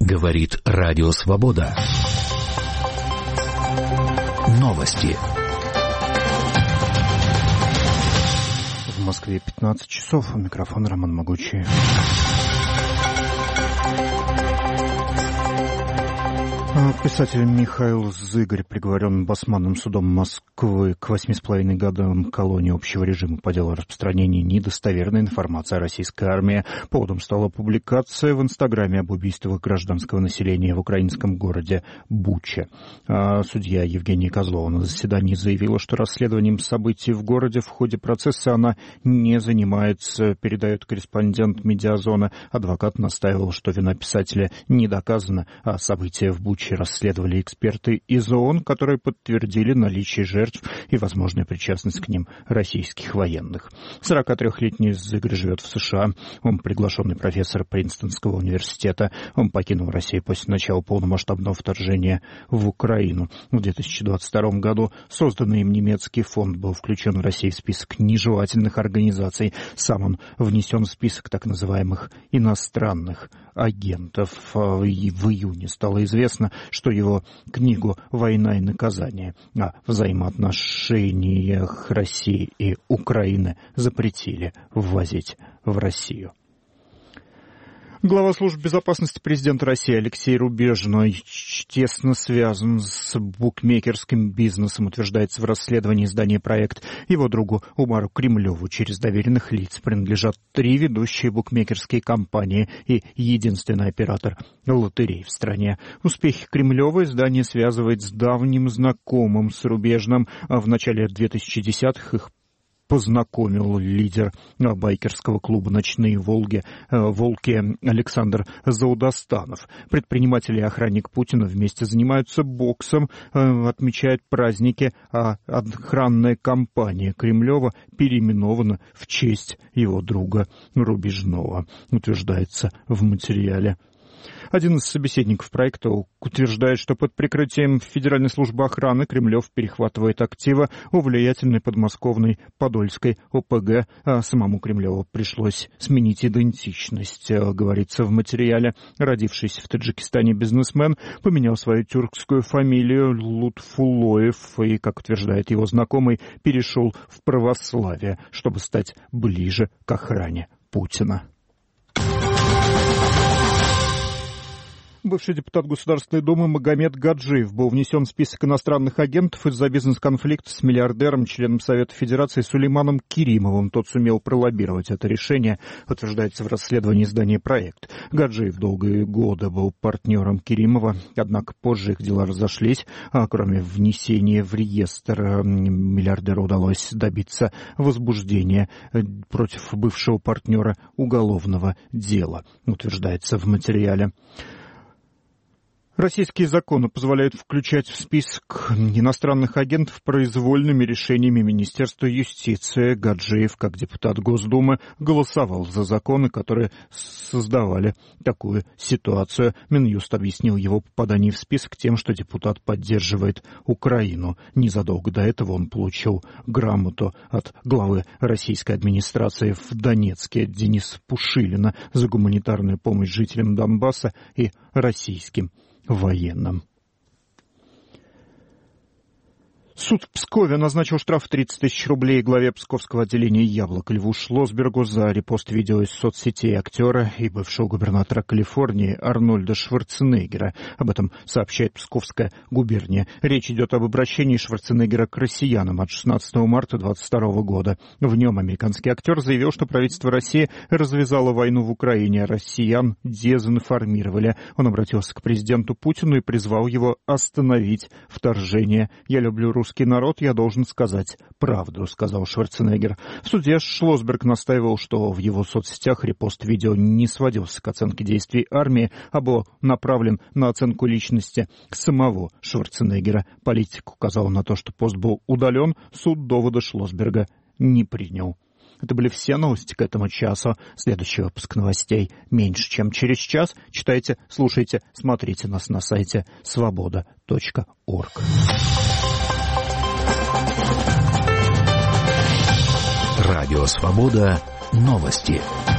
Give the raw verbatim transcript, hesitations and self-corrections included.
Говорит Радио Свобода. Новости. В Москве пятнадцать часов. У микрофона Роман Могучий. Писатель Михаил Зыгорь приговорен Басманным судом Москвы к восьми с половиной годам колонии общего режима по делу о распространении недостоверной информации о российской армии. Поводом стала публикация в Инстаграме об убийствах гражданского населения в украинском городе Буча. Судья Евгения Козлова на заседании заявила, что расследованием событий в городе в ходе процесса она не занимается, передает корреспондент «Медиазона». Адвокат настаивал, что вина писателя не доказана, а события в Буче расследовали эксперты из ООН, которые подтвердили наличие жертв и возможную причастность к ним российских военных. сорокатрёхлетний Зыгорь живет в США. Он приглашенный профессор Принстонского университета. Он покинул Россию после начала полномасштабного вторжения в Украину. В две тысячи двадцать втором году созданный им немецкий фонд был включен в Россию в список нежелательных организаций. Сам он внесен в список так называемых иностранных агентов. И в июне стало известно, что его книгу «Война и наказание» о взаимоотношениях России и Украины запретили ввозить в Россию. Глава службы безопасности президента России Алексей Рубежный тесно связан с букмекерским бизнесом, утверждается в расследовании издания «Проект». Его другу Умару Кремлеву через доверенных лиц принадлежат три ведущие букмекерские компании и единственный оператор лотерей в стране. Успехи Кремлева издание связывает с давним знакомым с Рубежным. В начале две тысячи десятых их познакомил лидер байкерского клуба «Ночные Волги», «Волки» Александр Заудостанов. Предприниматель и охранник Путина вместе занимаются боксом, отмечают праздники, а охранная компания Кремлева переименована в честь его друга Рубежного, утверждается в материале. Один из собеседников проекта утверждает, что под прикрытием Федеральной службы охраны Кремлев перехватывает активы у влиятельной подмосковной Подольской ОПГ, а самому Кремлеву пришлось сменить идентичность, говорится в материале. Родившийся в Таджикистане бизнесмен поменял свою тюркскую фамилию Лутфулоев и, как утверждает его знакомый, перешел в православие, чтобы стать ближе к охране Путина. Бывший депутат Государственной Думы Магомед Гаджиев был внесен в список иностранных агентов из-за бизнес-конфликта с миллиардером, членом Совета Федерации Сулейманом Керимовым. Тот сумел пролоббировать это решение, утверждается в расследовании издания «Проект». Гаджиев долгие годы был партнером Керимова, однако позже их дела разошлись. А кроме внесения в реестр, миллиардеру удалось добиться возбуждения против бывшего партнера уголовного дела, утверждается в материале. Российские законы позволяют включать в список иностранных агентов произвольными решениями Министерства юстиции. Гаджиев, как депутат Госдумы, голосовал за законы, которые создавали такую ситуацию. Минюст объяснил его попадание в список тем, что депутат поддерживает Украину. Незадолго до этого он получил грамоту от главы российской администрации в Донецке Дениса Пушилина за гуманитарную помощь жителям Донбасса и российским военным. Суд в Пскове назначил штраф тридцать тысяч рублей главе псковского отделения «Яблоко» Льву Шлосбергу за репост видео из соцсетей актера и бывшего губернатора Калифорнии Арнольда Шварценеггера. Об этом сообщает Псковская губерния. Речь идет об обращении Шварценеггера к россиянам от шестнадцатого марта две тысячи двадцать второго года. В нем американский актер заявил, что правительство России развязало войну в Украине, а россиян дезинформировали. Он обратился к президенту Путину и призвал его остановить вторжение. «Я люблю русский народ, я должен сказать правду», — сказал Шварценеггер. В суде Шлосберг настаивал, что в его соцсетях репост видео не сводился к оценке действий армии, а был направлен на оценку личности самого Шварценеггера. Политик указал на то, что пост был удален, суд доводы Шлосберга не принял. Это были все новости к этому часу. Следующий выпуск новостей меньше, чем через час. Читайте, слушайте, смотрите нас на сайте свобода точка орг. Радио «Свобода». Новости.